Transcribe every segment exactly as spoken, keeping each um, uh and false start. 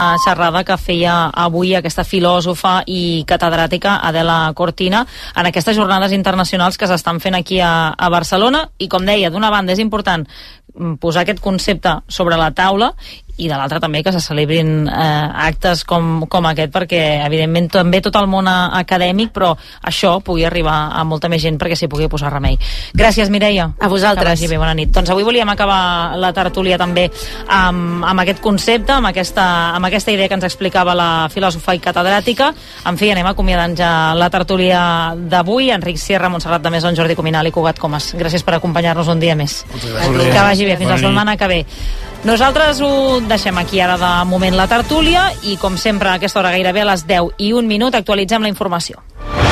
xerrada que feia avui aquesta filòsofa i catedràtica Adela Cortina en aquestes jornades internacionals que s'estan fent aquí a, a Barcelona. I com deia, d'una banda és important posar aquest concepte sobre la taula i de l'altra també que se celebrin eh, actes com, com aquest, perquè evidentment també tot el món acadèmic, però això pugui arribar a molta més gent perquè s'hi pugui posar remei. Gràcies, Mireia. A vosaltres. Que vagi bé, bona nit. Doncs avui volíem acabar la tertúlia també amb, amb aquest concepte, amb aquesta, amb aquesta idea que ens explicava la filòsofa i catedràtica. En fi, anem acomiadant ja la tertúlia d'avui. Enric Sierra, Montserrat de Mesón, Jordi Cuminal i Cugat Comas. Gràcies per acompanyar-nos un dia més. Que vagi bé, fins la setmana que ve. Nosaltres ho deixem aquí ara de moment la tertúlia i com sempre a aquesta hora gairebé a les deu i un minut actualitzem la informació.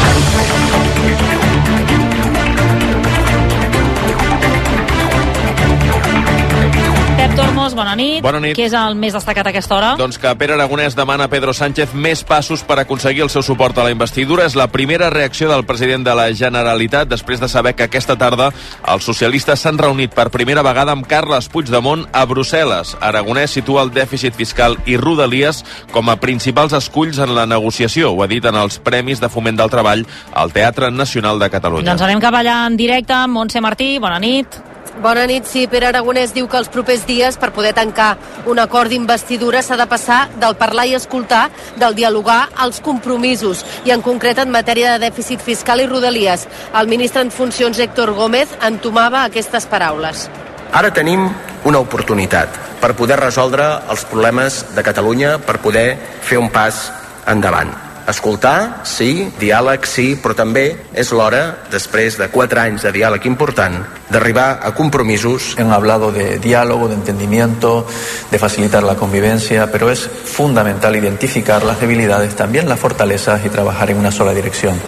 Pep Tormos, bona nit. Bona nit. Què és el més destacat a aquesta hora? Doncs que Pere Aragonès demana a Pedro Sánchez més passos per aconseguir el seu suport a la investidura. És la primera reacció del president de la Generalitat després de saber que aquesta tarda els socialistes s'han reunit per primera vegada amb Carles Puigdemont a Brussel·les. Aragonès situa el dèficit fiscal i Rodalies com a principals esculls en la negociació. Ho ha dit en els Premis de Foment del Treball al Teatre Nacional de Catalunya. Doncs anem cap allà en directe amb Montse Martí. Bona nit. Bona nit, sí. Pere Aragonès diu que els propers dies, per poder tancar un acord d'investidura, s'ha de passar del parlar i escoltar, del dialogar als compromisos, i en concret en matèria de dèficit fiscal i Rodalies. El ministre en funcions, Héctor Gómez, entomava aquestes paraules. Ara tenim una oportunitat per poder resoldre els problemes de Catalunya, per poder fer un pas endavant. Escoltar, sí, diàleg, sí, però també és l'hora, després de quatre anys de diàleg important, d'arribar a compromisos. Han hablado de diálogo, de entendimiento, de facilitar la convivencia, pero es fundamental identificar las debilidades, también las fortalezas y trabajar en una sola dirección.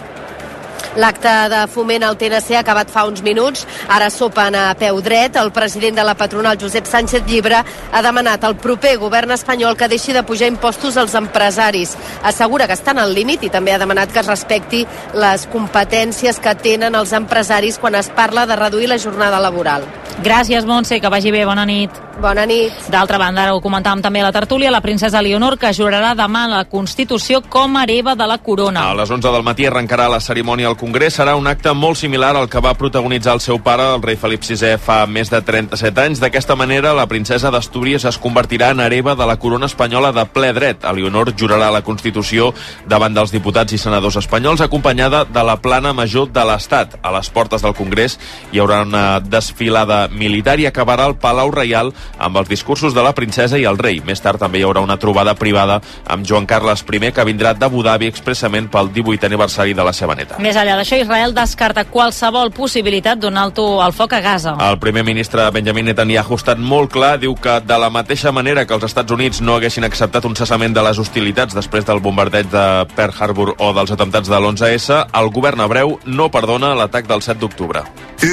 L'acte de foment al T N C ha acabat fa uns minuts. Ara sopen a peu dret. El president de la patronal, Josep Sánchez Llibre, ha demanat al proper govern espanyol que deixi de pujar impostos als empresaris. Assegura que estan al límit i també ha demanat que es respecti les competències que tenen els empresaris quan es parla de reduir la jornada laboral. Gràcies, Montse, que vagi bé, bona nit. Bona nit. D'altra banda, ara ho comentàvem també a la tertúlia, la princesa Leonor, que jurarà demà la Constitució com a hereva de la corona. A les onze del matí arrencarà la cerimònia al Congrés. Serà un acte molt similar al que va protagonitzar el seu pare, el rei Felip sisè, fa més de trenta-set anys. D'aquesta manera, la princesa d'Astúries es convertirà en hereva de la corona espanyola de ple dret. A Leonor jurarà la Constitució davant dels diputats i senadors espanyols, acompanyada de la plana major de l'Estat. A les portes del Congrés hi haurà una desfilada militar i acabarà al Palau Reial amb els discursos de la princesa i el rei. Més tard també hi haurà una trobada privada amb Joan Carles primer, que vindrà d'Abu Dhabi expressament pel divuitè aniversari de la seva neta. Més enllà d'això, Israel descarta qualsevol possibilitat d'un alto al foc a Gaza. El primer ministre Benjamin Netanyahu ha estat molt clar, diu que de la mateixa manera que els Estats Units no haguessin acceptat un cessament de les hostilitats després del bombardeig de Pearl Harbor o dels atemptats de l'onze esse, el govern hebreu no perdona l'atac del set d'octubre.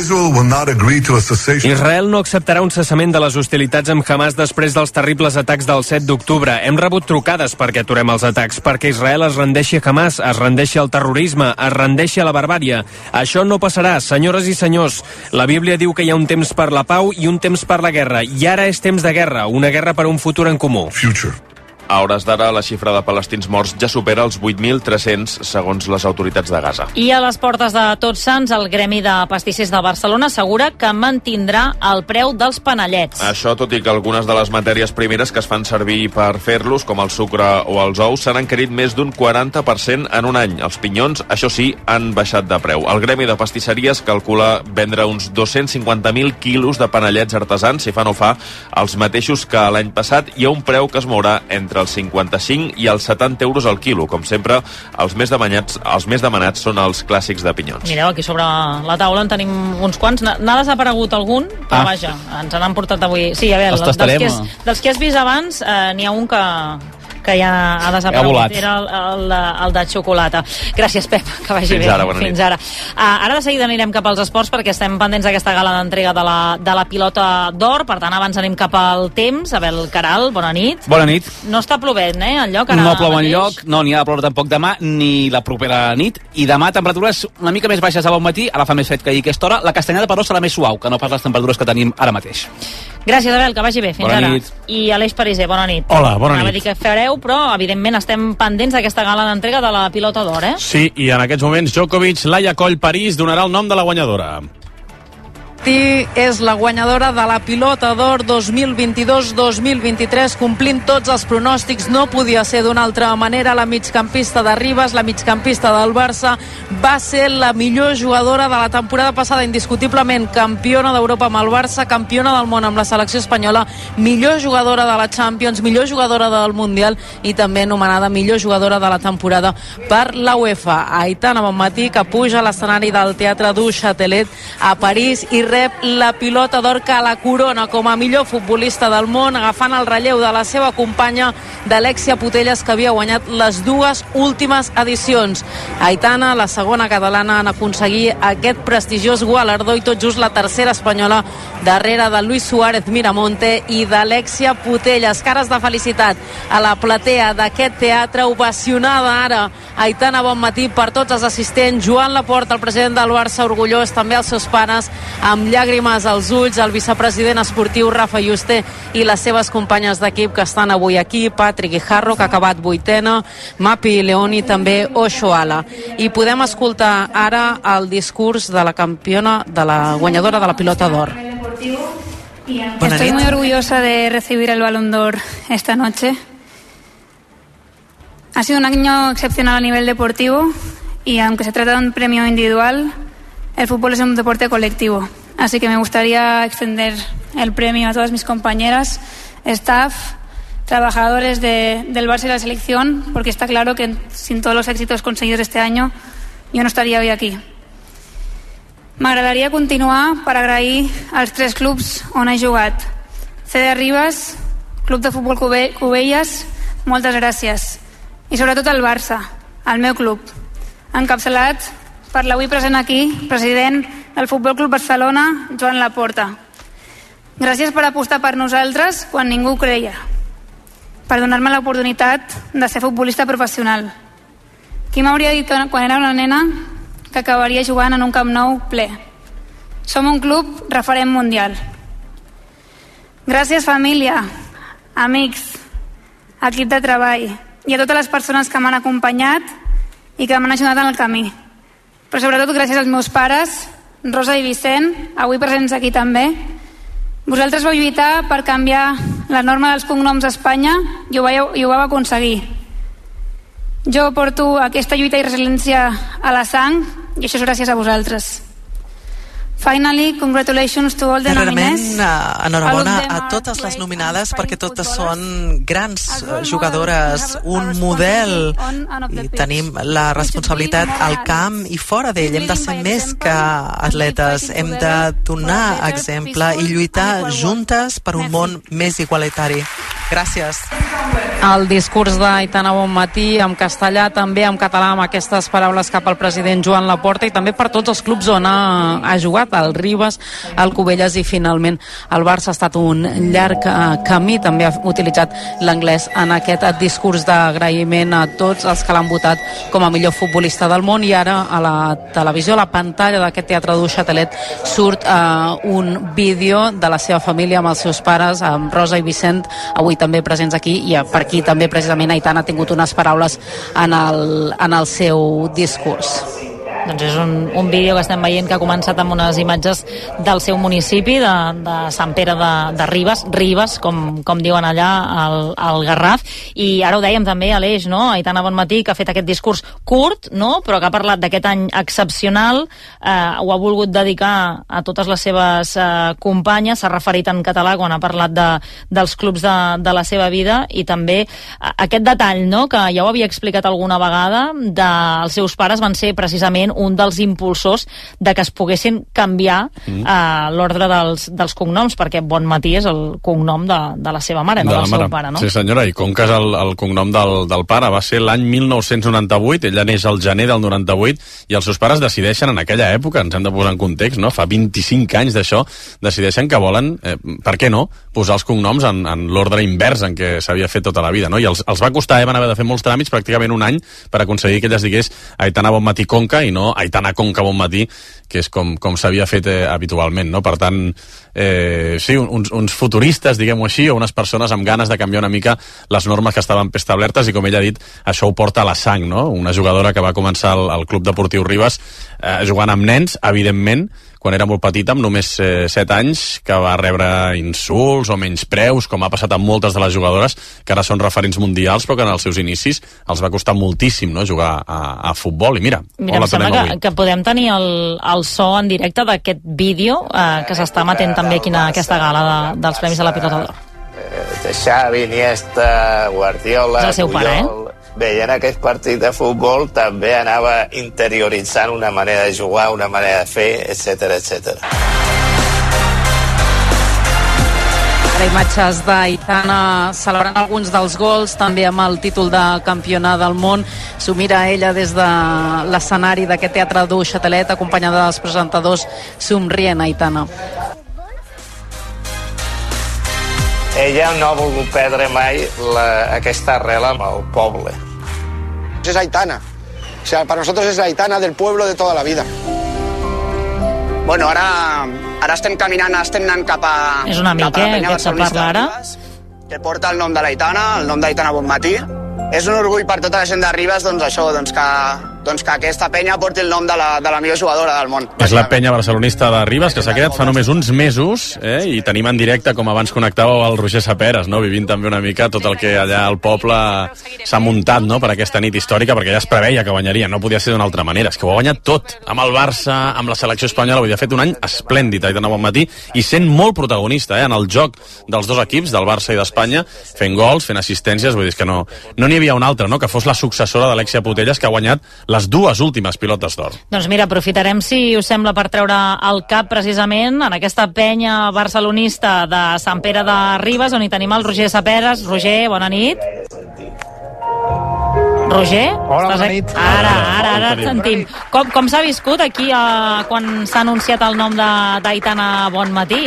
Israel no acceptarà un cessament de les hostilitats amb Hamas després dels terribles atacs del set d'octubre. Hem rebut trucades perquè aturem els atacs, perquè Israel es rendeixi a Hamas, es rendeixi al terrorisme, es rendeixi a la barbària. Això no passarà, senyores i senyors. La Bíblia diu que hi ha un temps per la pau i un temps per la guerra, i ara és temps de guerra, una guerra per un futur en comú. Future. A hores d'ara, la xifra de palestins morts ja supera els vuit mil tres-cents, segons les autoritats de Gaza. I a les portes de Tots Sants, el Gremi de Pastissers de Barcelona assegura que mantindrà el preu dels panellets. Això, tot i que algunes de les matèries primeres que es fan servir per fer-los, com el sucre o els ous, s'han encarit més d'un quaranta per cent en un any. Els pinyons, això sí, han baixat de preu. El Gremi de Pastisseries calcula vendre uns dos-cents cinquanta mil quilos de panellets artesans, si fa no fa, els mateixos que l'any passat, i a un preu que es mourà entre els cinquanta-cinc i els setanta euros al quilo. Com sempre, els més demanats, els més demanats són els clàssics de pinyons. Mireu, aquí sobre la taula en tenim uns quants. N'ha desaparegut algun, però ah. vaja, ens n'han portat avui. Sí, a veure, dels que, has, dels que has vist abans, eh, n'hi ha un que... que ja ha desaparegut, era el, el, el de xocolata. Gràcies, Pep, que vagi Fins bé. Ara, bona Fins nit. ara. Uh, ara de seguida anirem cap als esports perquè estem pendents d'aquesta gala d'entrega de la, de la pilota d'or, per tant abans anem cap al temps. Abel Caral, bona nit. Bona nit. No està plovent, eh, enlloc? Ara no plou mateix. enlloc, no n'hi ha de ploure tampoc demà ni la propera nit, i demà temperatures una mica més baixes a bon matí, ara fa més fred que ahir aquesta hora. La castanyada però serà més suau que no pas les temperatures que tenim ara mateix. Gràcies, Abel, que vagi bé. Fins bona ara. Nit. I Aleix Pariser, bona nit. Hola, bona Anava nit. a dir que fareu, però evidentment estem pendents d'aquesta gala d'entrega de la pilota d'or, eh? Sí, i en aquests moments Djokovic, Laia Coll París donarà el nom de la guanyadora. És la guanyadora de la pilota d'or dos mil vint-i-dos dos mil vint-i-tres, complint tots els pronòstics. No podia ser d'una altra manera. La migcampista de Ribes, la migcampista del Barça, va ser la millor jugadora de la temporada passada, indiscutiblement campiona d'Europa amb el Barça, campiona del món amb la selecció espanyola, millor jugadora de la Champions, millor jugadora del Mundial i també anomenada millor jugadora de la temporada per la UEFA. Aitana Bonmatí, que puja a l'escenari del Teatre du Châtelet a París i rep la pilota d'or que la corona com a millor futbolista del món, agafant el relleu de la seva companya d'Alexia Putellas, que havia guanyat les dues últimes edicions. Aitana, la segona catalana en aconseguir aquest prestigiós gualardó i tot just la tercera espanyola darrere de Luis Suárez Miramonte i d'Alexia Putellas. Cares de felicitat a la platea d'aquest teatre, ovacionada ara Aitana Bonmatí per tots els assistents. Joan Laporta, el president del Barça, orgullós, també els seus pares, amb llàgrimes als ulls, el vicepresident esportiu Rafa Yuste i les seves companyes d'equip que estan avui aquí, Patrick Guijarro, que ha acabat vuitena, Mapi León i també Oshoala. I podem escoltar ara el discurs de la campiona, de la guanyadora de la pilota d'or. Estoy muy orgullosa de recibir el Balón d'Or esta noche. Ha sido un año excepcional a nivel deportivo y aunque se trata de un premio individual, el fútbol es un deporte colectivo. Así que me gustaría extender el premio a todas mis compañeras, staff, trabajadores de, del Barça y la selección, porque está claro que sin todos los éxitos conseguidos este año yo no estaria hoy aquí. M'agradaria continuar per agrair als tres clubs on he jugat. C D Ribes, Club de Futbol Cubelles, moltes gràcies. I sobretot al Barça, al meu club, encapçalat per l'avui present aquí, president del Futbol Club Barcelona, Joan Laporta. Gràcies per apostar per nosaltres quan ningú ho creia, per donar-me l'oportunitat de ser futbolista professional. Qui m'hauria dit quan era una nena que acabaria jugant en un Camp Nou ple? Som un club referent mundial. Gràcies, família, amics, equip de treball i a totes les persones que m'han acompanyat i que m'han ajudat en el camí. Però sobretot gràcies als meus pares, Rosa i Vicent, avui presents aquí també. Vosaltres vau lluitar per canviar la norma dels cognoms a Espanya i ho vau, i ho vau aconseguir. Jo porto aquesta lluita i resiliència a la sang i això és gràcies a vosaltres. Finally, congratulations to all the nominees. Realment, enhorabona a totes les nominades perquè totes són grans jugadores, un model, i tenim la responsabilitat al camp i fora d'ell. Hem de ser més que atletes, hem de donar exemple i lluitar juntes per un món més igualitari. Gràcies. El discurs d'Aitana Bonmatí en castellà, també en català, amb aquestes paraules cap al president Joan Laporta i també per tots els clubs on ha, ha jugat, el Ribes, el Cubelles i finalment el Barça. Ha estat un llarg uh, camí, també ha utilitzat l'anglès en aquest discurs d'agraïment a tots els que l'han votat com a millor futbolista del món. I ara a la televisió, a la pantalla d'aquest Teatre du Châtelet, surt uh, un vídeo de la seva família amb els seus pares, amb Rosa i Vicent, avui també presents aquí, i per aquí també precisament Aitana ha tingut unes paraules en el, en el seu discurs. Doncs és un, un vídeo que estem veient que ha començat amb unes imatges del seu municipi, de, de Sant Pere de, de Ribes, Ribes, com, com diuen allà al, al Garraf, i ara ho dèiem també, Aleix, no? Aitana Bonmatí, que ha fet aquest discurs curt, no? Però que ha parlat d'aquest any excepcional, eh, ho ha volgut dedicar a totes les seves eh, companyes, s'ha referit en català quan ha parlat de, dels clubs de, de la seva vida, i també eh, aquest detall, no?, que ja ho havia explicat alguna vegada, dels seus pares van ser precisament un dels impulsors de que es poguessin canviar mm. uh, l'ordre dels, dels cognoms, perquè Bonmatí és el cognom de, de la seva mare, no de del mare. seu pare, no? Sí, senyora, i com que és el, el cognom del, del pare, va ser l'any mil nou-cents noranta-vuit, ella neix al gener del noranta-vuit, i els seus pares decideixen en aquella època, ens hem de posar en context, no?, fa vint-i-cinc anys d'això, decideixen que volen, eh, per què no, posar els cognoms en, en l'ordre invers en què s'havia fet tota la vida, no? I els, els va costar, eh, van haver de fer molts tràmits, pràcticament un any, per aconseguir que ella es digués Aitana Bonmatí Conca i no no Aitana Conca Bonmatí, que és com, com s'havia fet eh, habitualment, no? Per tant, eh, sí, uns, uns futuristes, diguem-ho així, o unes persones amb ganes de canviar una mica les normes que estaven establertes, i com ella ha dit, això ho porta a la sang, no? Una jugadora que va començar al, al Club Deportiu Ribes eh, jugant amb nens, evidentment, quan era molt petita, amb només eh, set anys, que va rebre insults o menyspreus, com ha passat amb moltes de les jugadores, que ara són referents mundials, però que en els seus inicis els va costar moltíssim, no?, jugar a, a futbol. I mira, mira on la tenim que, avui. que podem tenir el, el so en directe d'aquest vídeo eh, que s'està emetent també aquí en aquesta gala de, dels Premis de la Pilota d'Or. De Xavi, Iniesta, Guardiola, és el seu pare, eh? Veient aquest partit de futbol també anava interioritzant una manera de jugar, una manera de fer, etcètera, etcètera. Ara imatges d'Aitana celebrant alguns dels gols, també amb el títol de campiona del món. S'ho mira ella des de l'escenari d'aquest teatre du Châtelet, acompanyada dels presentadors, somrient, Aitana. Ella no ha volgut perdre mai la, aquesta arrel amb el poble. Es Aitana. O sea, para nosotros es la Aitana del pueblo de toda la vida. Bueno, ara, ara estem caminant, estem anant cap a... És un amic, eh, aquest que parla ara. Que porta el nom de l'Aitana, el nom d'Aitana Bonmatí. És un orgull per tota la gent de Ribes, doncs això, doncs que, doncs que aquesta penya porti el nom de la, de la millor jugadora del món. És la penya barcelonista de Ribes, que s'ha quedat fa només uns mesos, eh? I tenim en directe, com abans connectàveu, el Roger Saperes, no? Vivint també una mica tot el que allà al poble s'ha muntat, no?, per aquesta nit històrica, perquè ja es preveia que guanyaria, no podia ser d'una altra manera. És que ho ha guanyat tot, amb el Barça, amb la selecció espanyola, vull dir, ha fet un any esplèndid, Aitana Bonmatí, i sent molt protagonista, eh?, en el joc dels dos equips, del Barça i d'Espanya, fent gols, fent assistències, vull dir, que no no n'hi havia una altra, no?, que fos la successora d'Alexia Putellas, que ha guanyat les dues últimes pilotes d'or. Doncs mira, aprofitarem, si us sembla, per treure el cap precisament en aquesta penya barcelonista de Sant Pere de Ribes, on hi tenim el Roger Saperes. Roger, bona nit. Roger? Hola, bona nit. Ara, ara, ara et sentim. Com, com s'ha viscut aquí eh, quan s'ha anunciat el nom d'Aitana Bonmatí?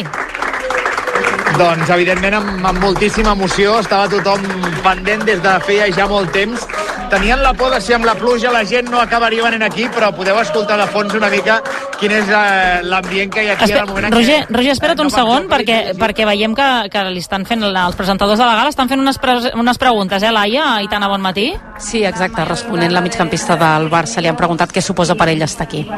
Doncs, evidentment, amb, amb moltíssima emoció. Estava tothom pendent des de feia ja molt temps. Tenien la por de si amb la pluja la gent no acabaria venint aquí, però podeu escoltar de fons una mica quin és eh, l'ambient que hi ha aquí Espe en el moment Roger, en què... Roger, espera't un segon, perquè, perquè veiem que, que li estan fent, els presentadors de la gala estan fent unes, pre unes preguntes, eh, Laia, Aitana Bonmatí? Sí, exacte, responent la migcampista del Barça, li han preguntat què suposa per ell estar aquí.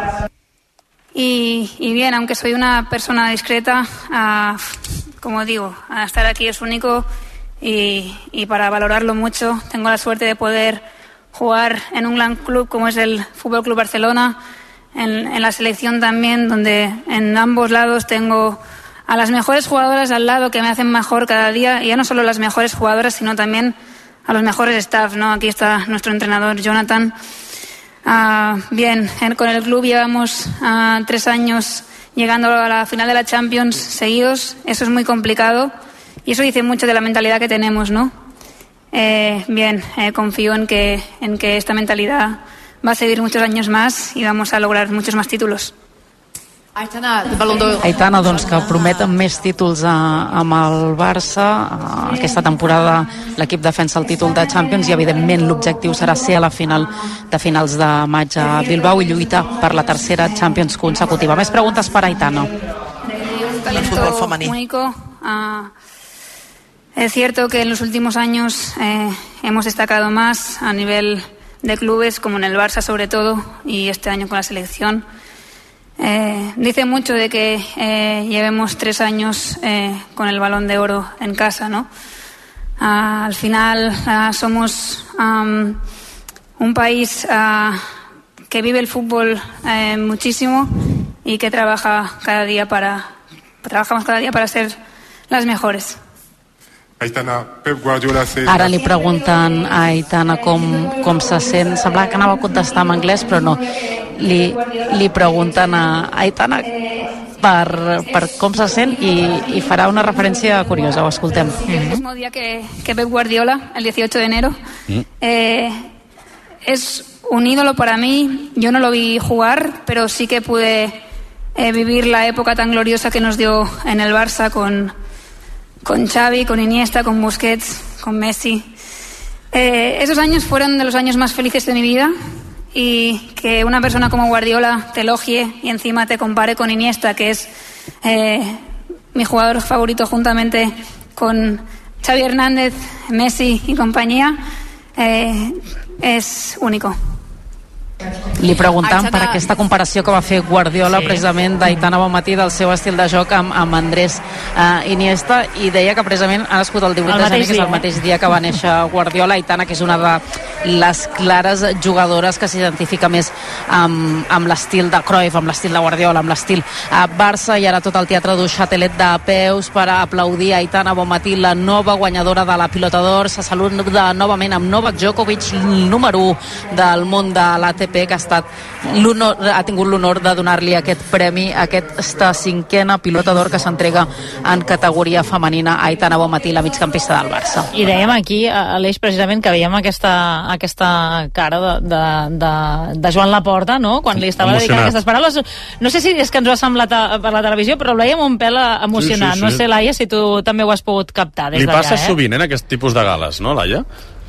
Y, y bien, aunque soy una persona discreta, uh, como digo, estar aquí es único y, y para valorarlo mucho tengo la suerte de poder jugar en un gran club como es el Fútbol Club Barcelona, en, en la selección también, donde en ambos lados tengo a las mejores jugadoras al lado que me hacen mejor cada día, y ya no solo las mejores jugadoras, sino también a los mejores staff, ¿no? Aquí está nuestro entrenador Jonathan. Uh, bien, en, con el club llevamos uh, tres años llegando a la final de la Champions seguidos. Eso es muy complicado y eso dice mucho de la mentalidad que tenemos, ¿no? Eh, bien, eh, confío en que, en que esta mentalidad va a seguir muchos años más y vamos a lograr muchos más títulos. Aitana, Aitana, doncs, que prometen més títols a, amb el Barça. Aquesta temporada l'equip defensa el títol de Champions i, evidentment, l'objectiu serà ser a la final de finals de maig a Bilbao i lluitar per la tercera Champions consecutiva. Més preguntes per Aitana. Un talento único. Uh, es cierto que en los últimos años eh, hemos destacado más a nivel de clubes, como en el Barça sobre todo, y este año con la selección. Eh, dice mucho de que eh, llevemos tres años eh, con el Balón de Oro en casa, ¿no? Uh, al final uh, somos um, un país uh, que vive el fútbol eh, muchísimo y que trabaja cada día para trabajamos cada día para ser las mejores. Aitana, Pep Guardiola... Ara li pregunten a Aitana com, com se sent. Semblava que anava a contestar en anglès, però no. Li, li pregunten a Aitana per, per com se sent i, i farà una referència curiosa. Ho escoltem. El mismo día que, que Pep Guardiola, el dieciocho de enero. Eh, es un ídolo para mí. Yo no lo vi jugar, pero sí que pude eh, vivir la época tan gloriosa que nos dio en el Barça con... con Xavi, con Iniesta, con Busquets, con Messi. Eh, esos años fueron de los años más felices de mi vida y que una persona como Guardiola te elogie y encima te compare con Iniesta, que es eh, mi jugador favorito juntamente con Xavi Hernández, Messi y compañía, eh, és único. Li preguntàvem per aquesta comparació que va fer Guardiola, sí, precisament d'Aitana Bonmatí, del seu estil de joc amb, amb Andrés uh, Iniesta, i deia que precisament ha nascut el divuit de gener, que és el mateix dia que va néixer Guardiola. Aitana, que és una de les clares jugadores que s'identifica més amb, amb l'estil de Cruyff, amb l'estil de Guardiola, amb l'estil uh, Barça, i ara tot el teatre du Châtelet de peus per aplaudir Aitana Bonmatí, la nova guanyadora de la Pilota d'Or. Se saluda novament amb Novak Djokovic, número u del món de l'A T P, que ha estat ha tingut l'honor de donar-li aquest premi, aquesta cinquena Pilota d'Or que s'entrega en categoria femenina a Aitana Bonmatí, la migcampista del Barça. I dèiem aquí, Aleix, precisament que veiem aquesta, aquesta cara de, de, de, de Joan Laporta, no?, quan li estava dedicant aquestes paraules. No sé si és que ens ho ha semblat a, per la televisió, però el veiem un pèl emocionat. Sí, sí, sí. No sé, Laia, si tu també ho has pogut captar des d'allà. Li passa eh? sovint en aquest tipus de gales, no, Laia?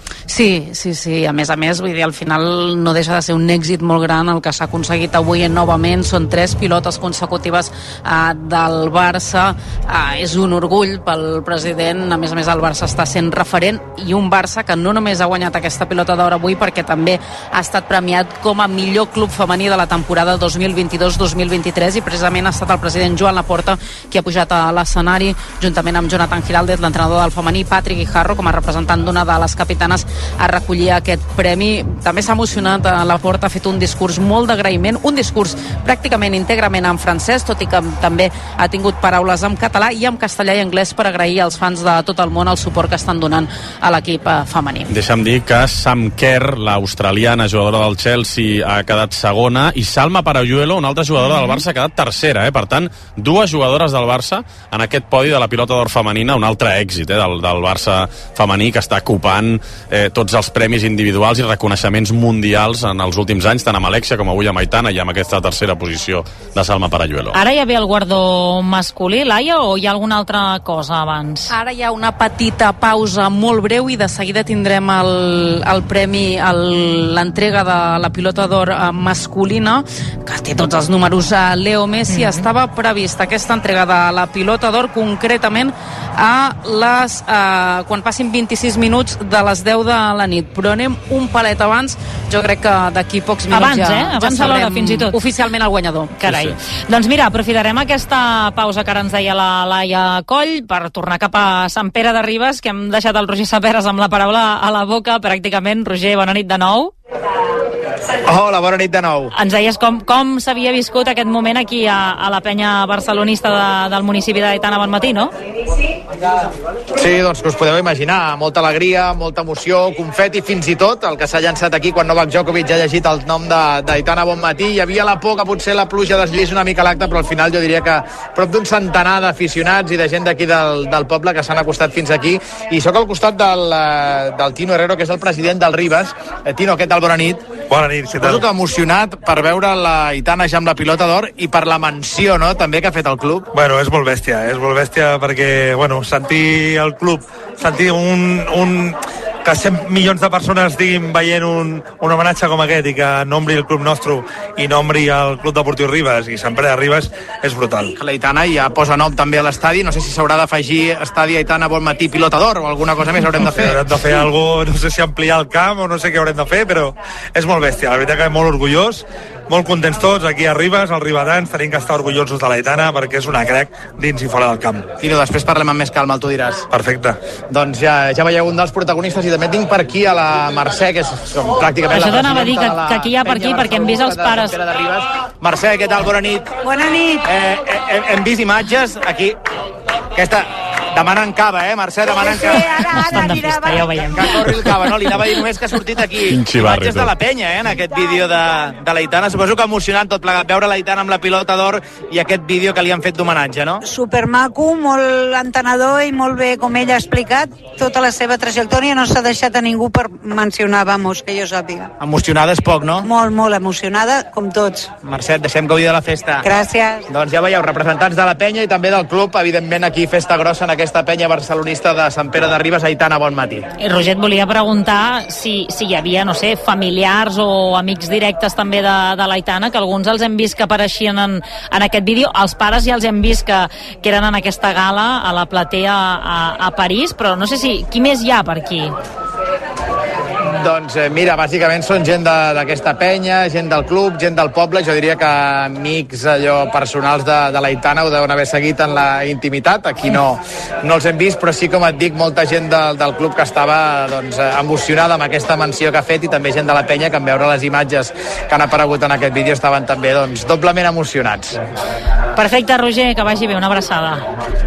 Sí, sí, sí, a més a més, vull dir, al final no deixa de ser un èxit molt gran el que s'ha aconseguit avui novament. Són tres pilotes consecutives eh, del Barça, eh, és un orgull pel president. A més a més, el Barça està sent referent, i un Barça que no només ha guanyat aquesta Pilota d'Or avui, perquè també ha estat premiat com a millor club femení de la temporada dos mil vint-i-dos dos mil vint-i-tres, i precisament ha estat el president Joan Laporta qui ha pujat a l'escenari juntament amb Jonathan Giraldez, l'entrenador del femení, Patrick Guijarro com a representant d'una de les capitanes, a recollir aquest premi. També s'ha emocionat a Laporta, ha fet un discurs molt d'agraïment, un discurs pràcticament íntegrament en francès, tot i que també ha tingut paraules en català i en castellà i anglès per agrair als fans de tot el món el suport que estan donant a l'equip femení. Deixa'm dir que Sam Kerr, l'australiana jugadora del Chelsea, ha quedat segona, i Salma Paralluelo, una altra jugadora del Barça, ha quedat tercera. Eh? Per tant, dues jugadores del Barça en aquest podi de la Pilota d'Or femenina, un altre èxit eh, del, del Barça femení, que està ocupant eh, tots els premis individuals i reconeixements mundials en els últims anys, tant amb Alexia com avui amb Aitana, i amb aquesta tercera posició de Salma Paralluelo. Ara ja ve el guardó masculí, Laia, o hi ha alguna altra cosa abans? Ara hi ha una petita pausa molt breu i de seguida tindrem el, el premi, l'entrega de la Pilota d'Or masculina, que té tots els números a Leo Messi. Mm-hmm. Estava prevista aquesta entrega de la Pilota d'Or concretament a les eh, quan passin vint-i-sis minuts de les deu de la nit, però anem un palet abans. Jo crec que d'aquí pocs minuts abans, ja, eh? Abans ja de l'hora, fins i tot. Oficialment el guanyador. Carai. Sí, sí. Doncs mira, aprofitarem aquesta pausa que ara ens deia la Laia Coll per tornar cap a Sant Pere de Ribes, que hem deixat el Roger Saperes amb la paraula a la boca pràcticament. Roger, bona nit de nou. Hola, bona nit de nou. Ens deies com, com s'havia viscut aquest moment aquí a, a la penya barcelonista de, del municipi d'Aitana Bonmatí, no? Sí, doncs que us podeu imaginar, molta alegria, molta emoció, confeti, fins i tot el que s'ha llançat aquí quan Novak Djokovic ha llegit el nom d'Aitana Bonmatí. Hi havia la por que potser la pluja desllis una mica l'acte, però al final jo diria que prop d'un centenar d'aficionats i de gent d'aquí del, del poble que s'han acostat fins aquí, i sóc al costat del, del Tino Herrero, que és el president del Ribes. Eh, Tino, què tal? Bona nit. Bona nit, què tal? Suposo que emocionat per veure la Aitana ja amb la Pilota d'Or i per la menció, no?, també que ha fet el club. Bueno, és molt bèstia, és molt bèstia perquè, bueno, sentir el club, sentir un, un que cent milions de persones estiguin veient un, un homenatge com aquest i que nombri el club nostre i nombri el Club Deportiu Ribes i Sant Pere de Ribes és brutal. L'Aitana ja posa nom també a l'estadi, no sé si s'haurà d'afegir estadi Aitana Bonmatí Pilota d'Or o alguna cosa més haurem de fer. Haurem de fer alguna cosa, no sé si ampliar el camp o no sé què haurem de fer, però és molt bèstia, la veritat que molt orgullós, molt contents tots aquí a Ribes, els ribadans, tenim que estar orgullosos de l'Aitana perquè és una crec dins i fora del camp. Tino, després parlem amb més calma, el tu diràs. Perfecte. Doncs ja, ja veieu un dels protagonistes i també tinc per aquí a la Mercè, que és com, pràcticament això la t'anava a dir, que, la que aquí hi ha per aquí, perquè hem vist els pares. Mercè, què tal? Bona nit. Bona nit. Eh, eh, hem vist imatges aquí. Aquesta... Demanen cava, eh, Mercè? Demanen cava. Sí, ara, ara, Estan de festa, ja ho veiem. Que corri el cava, no? Li anava a dir només que ha sortit aquí imatges de la penya, eh, en aquest vídeo de, de l'Aitana. Suposo que emocionant tot plegat, veure l'Aitana amb la Pilota d'Or i aquest vídeo que li han fet d'homenatge, no? Supermaco, molt entenedor i molt bé, com ell ha explicat, tota la seva trajectòria, no s'ha deixat a ningú per mencionar, vamos, que jo sàpiga. Emocionada és poc, no? Molt, molt emocionada, com tots. Mercè, deixem gaudir de la festa. Gràcies. Doncs ja veieu, representants de la penya i també del club, evidentment aquí festa grossa en aquest aquesta penya barcelonista de Sant Pere de Ribes. Aitana, bon matí. I Roger, et volia preguntar si, si hi havia, no sé, familiars o amics directes també de, de l'Aitana, que alguns els hem vist que apareixien en, en aquest vídeo. Els pares ja els hem vist que, que eren en aquesta gala a la platea a, a París, però no sé si... Qui més hi ha per aquí? Doncs eh, mira, bàsicament són gent d'aquesta penya, gent del club, gent del poble. Jo diria que amics allò personals de, de l'Aitana ho deuen haver seguit en la intimitat. Aquí no, no els hem vist, però sí, com et dic, molta gent del, del club que estava doncs, emocionada amb aquesta menció que ha fet, i també gent de la penya que en veure les imatges que han aparegut en aquest vídeo estaven també doncs, doblement emocionats. Perfecte, Roger, que vagi bé, una abraçada.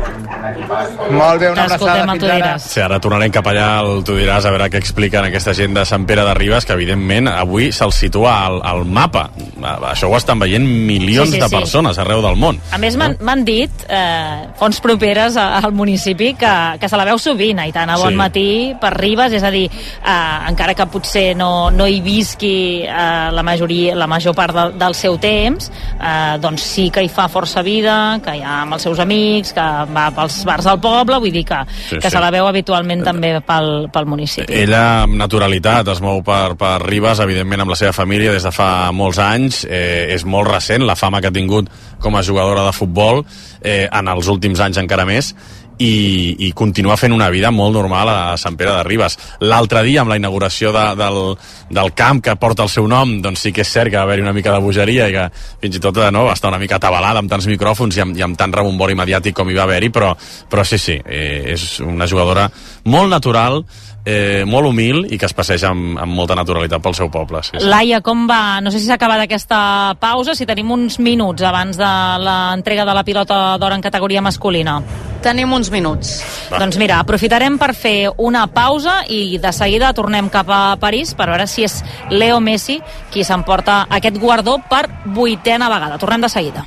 Molt bé, una abraçada. Fins ara. Sí, ara tornarem cap allà al Tu diràs, a veure què expliquen aquesta gent de Sant Pere de Ribes, que evidentment avui se'ls situa al, al mapa. Això ho estan veient milions sí, sí, de persones sí. arreu del món. A més, m'han no? dit, eh, fonts properes al municipi, que, que se la veu sovint, Aitana, bon sí. matí, per Ribes, és a dir, eh, encara que potser no, no hi visqui eh, la majoria, la major part de, del seu temps, eh, doncs sí que hi fa força vida, que hi ha amb els seus amics, que va pels bars del poble, vull dir que, sí, que sí. se la veu habitualment també pel, pel municipi. Ella, amb naturalitat, es mou per, per Ribes, evidentment amb la seva família des de fa molts anys. Eh, és molt recent la fama que ha tingut com a jugadora de futbol, eh, en els últims anys encara més, i, i continua fent una vida molt normal a Sant Pere de Ribes. L'altre dia, amb la inauguració de, del, del camp que porta el seu nom, doncs sí que és cert que va haver-hi una mica de bogeria i que fins i tot no, va estar una mica atabalada amb tants micròfons i amb, i amb tant rebombori mediàtic com hi va haver-hi, però, però sí, sí, eh, és una jugadora molt natural, Eh, molt humil i que es passeja amb, amb molta naturalitat pel seu poble. Sí, sí. Laia, com va? No sé si s'ha acabat aquesta pausa, si tenim uns minuts abans de l'entrega de la pilota d'or en categoria masculina. Tenim uns minuts. Va. Doncs mira, aprofitarem per fer una pausa i de seguida tornem cap a París per veure si és Leo Messi qui s'emporta aquest guardó per vuitena vegada. Tornem de seguida.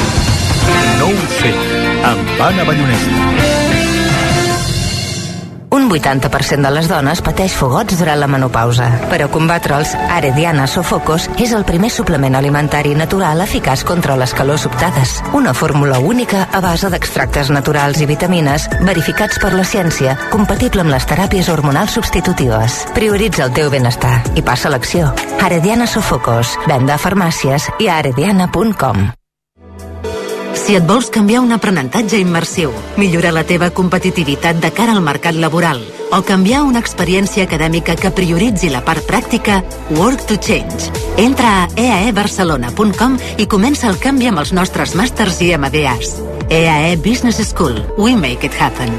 No ho sé, amb Anna Ballonesta. Un vuitanta per cent de les dones pateix fogots durant la menopausa. Per a combatre'ls, Arediana Sofocos és el primer suplement alimentari natural eficaç contra les calors sobtades. Una fórmula única a base d'extractes naturals i vitamines verificats per la ciència, compatible amb les teràpies hormonals substitutives. Prioritza el teu benestar i passa a l'acció. Arediana Sofocos, venda a farmàcies i a arediana punt com. Si et vols canviar un aprenentatge immersiu, millorar la teva competitivitat de cara al mercat laboral o canviar una experiència acadèmica que prioritzi la part pràctica, Work to Change. Entra a e a e barcelona punt com i comença el canvi amb els nostres màsters i M B As. E A E Business School. We make it happen.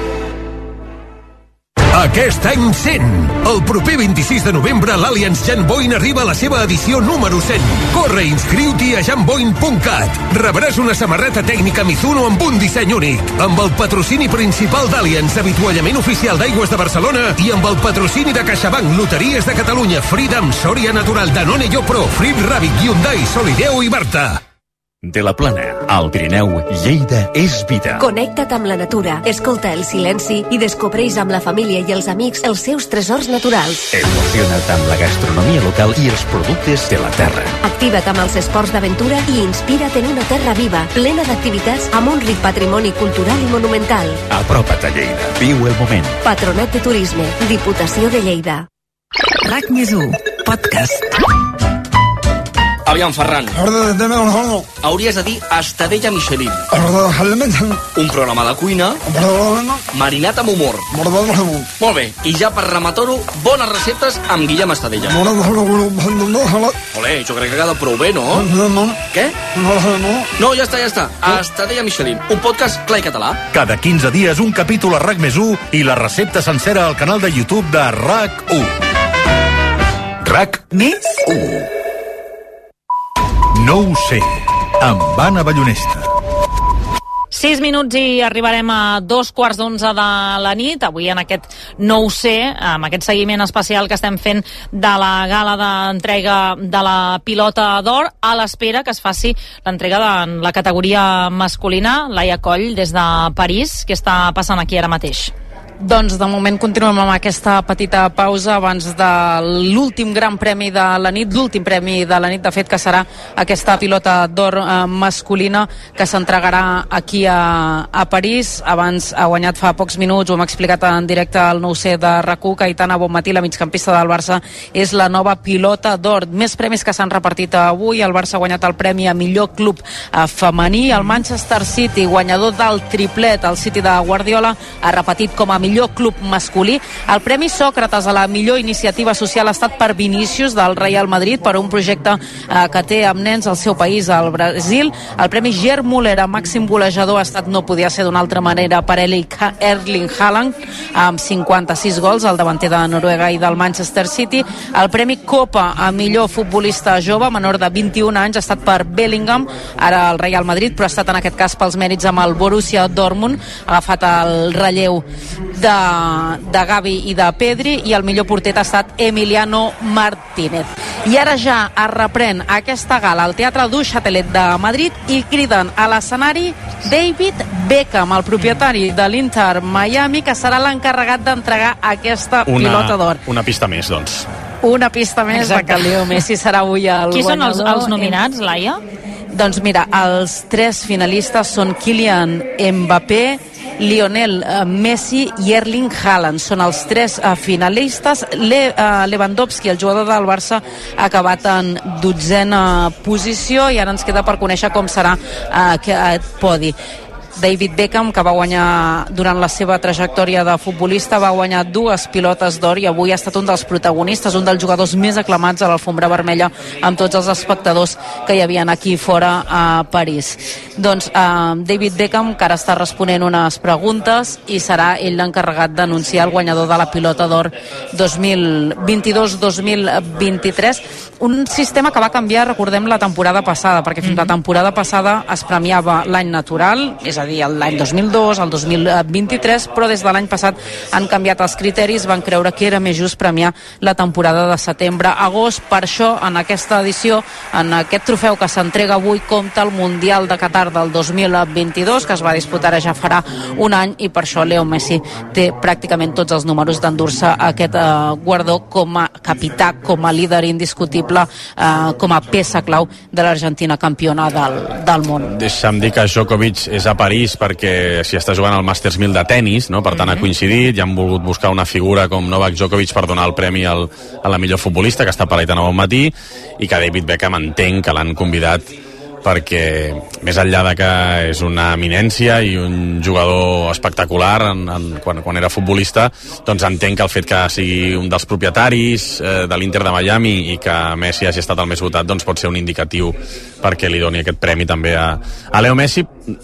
Aquest any cent. El proper vint-i-sis de novembre l'Allianz Jan Boyn arriba a la seva edició número cent. Corre i inscriu-t'hi a jan boyn punt cat. Rebràs una samarreta tècnica Mizuno amb un disseny únic, amb el patrocini principal d'Allianz, avituallament oficial d'Aigües de Barcelona, i amb el patrocini de CaixaBank, Loteries de Catalunya, Freedom, Soria Natural, Danone Yopro, Flip Rabbit, Hyundai, Solideo i Barta. De la Plana, al Pirineu, Lleida és vida. Connecta't amb la natura, escolta el silenci i descobreix amb la família i els amics els seus tresors naturals. Emociona't amb la gastronomia local i els productes de la terra. Activa't amb els esports d'aventura i inspira't en una terra viva, plena d'activitats amb un ric patrimoni cultural i monumental. Apropa't a Lleida, viu el moment. Patronat de Turisme, Diputació de Lleida. RAC més u, podcast. Aviam, Ferran. Hauries de dir Estadella Michelin. Un programa de cuina marinat amb humor. Molt bé, i ja per rematar-ho, bones receptes amb Guillem Estadella. Olé, jo crec que ha quedat prou bé, no? Què? No, ja està, ja està. Estadella Michelin, un podcast clar i català. Cada quinze dies un capítol a RAC més u i la recepta sencera al canal de YouTube de RAC u. RAC més u. No ho sé, amb Anna Ballonesta. Sis minuts i arribarem a dos quarts d'onze de la nit, avui en aquest No ho sé, amb aquest seguiment especial que estem fent de la gala d'entrega de la pilota d'or, a l'espera que es faci l'entrega de la categoria masculina. Laia Coll, des de París, què està passant aquí ara mateix? Doncs de moment continuem amb aquesta petita pausa abans de l'últim gran premi de la nit, l'últim premi de la nit, de fet, que serà aquesta pilota d'or eh, masculina que s'entregarà aquí a, a París. Abans ha guanyat fa pocs minuts, ho hem explicat en directe al nou C de RAC u, Aitana Bonmatí, la migcampista del Barça, és la nova pilota d'or. Més premis que s'han repartit avui. El Barça ha guanyat el premi a millor club eh, femení. El Manchester City, guanyador del triplet, el City de Guardiola, ha repetit com a millor club masculí. El Premi Sòcrates a la millor iniciativa social ha estat per Vinícius del Real Madrid, per un projecte eh, que té amb nens al seu país, al Brasil. El Premi Gerd Müller a màxim golejador ha estat, no podia ser d'una altra manera, per Erling Haaland, amb cinquanta-sis gols, el davanter de Noruega i del Manchester City. El Premi Copa a millor futbolista jove, menor de vint-i-un anys, ha estat per Bellingham, ara el Real Madrid, però ha estat en aquest cas pels mèrits amb el Borussia Dortmund, ha agafat el relleu de, de Gavi i de Pedri, i el millor porter ha estat Emiliano Martínez. I ara ja es reprèn aquesta gala al Teatre du Châtelet de Madrid i criden a l'escenari David Beckham, el propietari de l'Inter Miami, que serà l'encarregat d'entregar aquesta una, pilota d'or. Una pista més, doncs. Una pista més de que Leo Messi serà avui el Qui guanyador. són els, els nominats, Laia? Doncs mira, els tres finalistes són Kylian Mbappé, Lionel Messi i Erling Haaland. Són els tres uh, finalistes. Le, uh, Lewandowski, el jugador del Barça, ha acabat en dotzena posició i ara ens queda per conèixer com serà uh, aquest podi. David Beckham, que va guanyar durant la seva trajectòria de futbolista, va guanyar dues pilotes d'or i avui ha estat un dels protagonistes, un dels jugadors més aclamats a l'alfombra vermella amb tots els espectadors que hi havien aquí fora a París. Doncs eh, David Beckham, que ara està responent unes preguntes, i serà ell l'encarregat d'anunciar el guanyador de la pilota d'or dos mil vint-i-dos dos mil vint-i-tres, un sistema que va canviar, recordem, la temporada passada, perquè fins mm-hmm. la temporada passada es premiava l'any natural, és a dir, l'any dos mil dos, el dos mil vint-i-tres, però des de l'any passat han canviat els criteris, van creure que era més just premiar la temporada de setembre-agost. Per això, en aquesta edició, en aquest trofeu que s'entrega avui, compta el Mundial de Qatar del dos mil vint-i-dos, que es va disputar ja farà un any, i per això Leo Messi té pràcticament tots els números d'endur-se aquest eh, guardó com a capità, com a líder indiscutible, eh, com a peça clau de l'Argentina campiona del, del món. Deixa'm dir que Djokovic és a París perquè si està jugant al Masters mil de tennis, no? Per tant ha coincidit i han volgut buscar una figura com Novak Djokovic per donar el premi al, a la millor futbolista, que està per Aitana Bonmatí, i que David Beckham entenc que l'han convidat perquè, més enllà de que és una eminència i un jugador espectacular en, en, quan, quan era futbolista, doncs entenc que el fet que sigui un dels propietaris eh, de l'Inter de Miami i que Messi hagi estat el més votat, doncs pot ser un indicatiu perquè li doni aquest premi també a, a Leo Messi.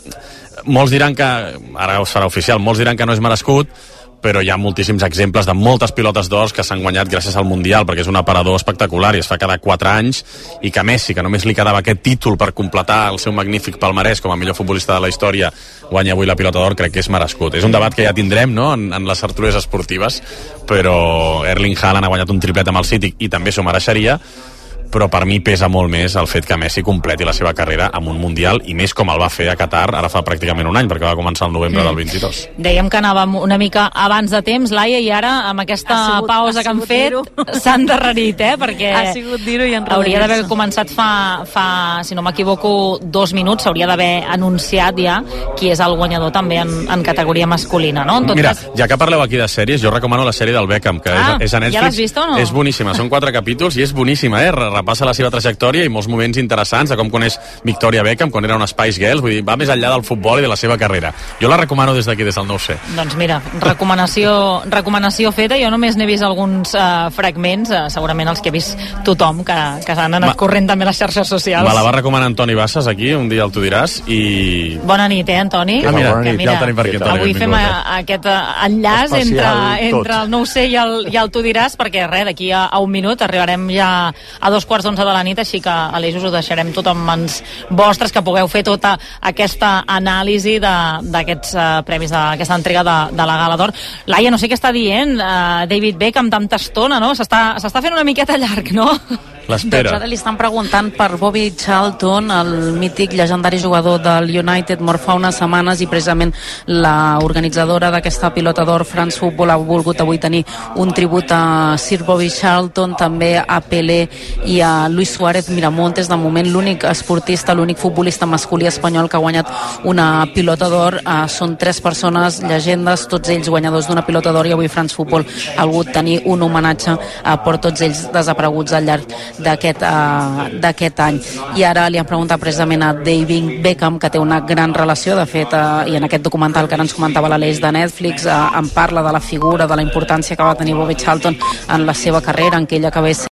Molts diran que, ara serà oficial, molts diran que no és merescut, però hi ha moltíssims exemples de moltes pilotes d'or que s'han guanyat gràcies al Mundial, perquè és un aparador espectacular i es fa cada quatre anys, i que Messi, que només li quedava aquest títol per completar el seu magnífic palmarès com a millor futbolista de la història, guanya avui la pilota d'or, crec que és merescut. És un debat que ja tindrem, no?, en, en les tertúlies esportives, però Erling Haaland ha guanyat un triplet amb el City i també s'ho mereixeria, però per mi pesa molt més el fet que Messi completi la seva carrera amb un Mundial, i més com el va fer a Qatar ara fa pràcticament un any, perquè va començar el novembre mm. del vint-i-dos. Dèiem que anàvem una mica abans de temps, Laia, i ara amb aquesta sigut, pausa que han fet s'ha endarrerit, eh? Perquè ha sigut dir-ho i hauria d'haver començat fa, fa, si no m'equivoco, dos minuts, s'hauria d'haver anunciat ja qui és el guanyador també en, en categoria masculina, no? En tot Mira, cas... ja que parleu aquí de sèries, jo recomano la sèrie del Beckham, que ah, és, és a Netflix. Ja l'has vist o no? És boníssima, són quatre capítols i és boníssima, eh? Repassa la seva trajectòria i molts moments interessants de com coneix Victoria Beckham quan era una Spice Girls, vull dir, va més enllà del futbol i de la seva carrera. Jo la recomano des d'aquí, des del nou C. Doncs mira, recomanació, recomanació feta. Jo només n'he vist alguns uh, fragments, uh, segurament els que ha vist tothom, que, que s'han anat Ma, corrent també a les xarxes socials. Me la va recomanar Antoni Bassas aquí, un dia el tu diràs, i... Bona nit, eh, Antoni? Ah, mira, que, mira, ja el tenim per aquí. Avui fem a, a aquest enllaç entre, entre el nou C i el, i el tu diràs, perquè res, d'aquí a, a un minut arribarem ja a dos quarts d'onze de la nit, així que Aleix us ho deixarem tot en mans vostres, que pugueu fer tota aquesta anàlisi d'aquests uh, premis, d'aquesta entrega de, de la Gala d'Or. Laia, no sé què està dient uh, David Beckham amb tanta estona, no? S'està fent una miqueta llarg, no? l'espera. Doncs ara li estan preguntant per Bobby Charlton, el mític llegendari jugador del United, mort fa unes setmanes, i precisament la organitzadora d'aquesta pilota d'or, France Football, ha volgut avui tenir un tribut a Sir Bobby Charlton, també a Pelé i a Luis Suárez Miramontes. De moment l'únic esportista, l'únic futbolista masculí espanyol que ha guanyat una pilota d'or. Uh, són tres persones, llegendes, tots ells guanyadors d'una pilota d'or, i avui France Football ha volgut tenir un homenatge uh, per tots ells desapareguts al llarg d'aquest uh, d'aquest any. I ara li han preguntat precisament a David Beckham, que té una gran relació, de fet, uh, i en aquest documental que ara ens comentava l'Aleix de Netflix, uh, en parla de la figura, de la importància que va tenir Bobby Charlton en la seva carrera, en què ell acabés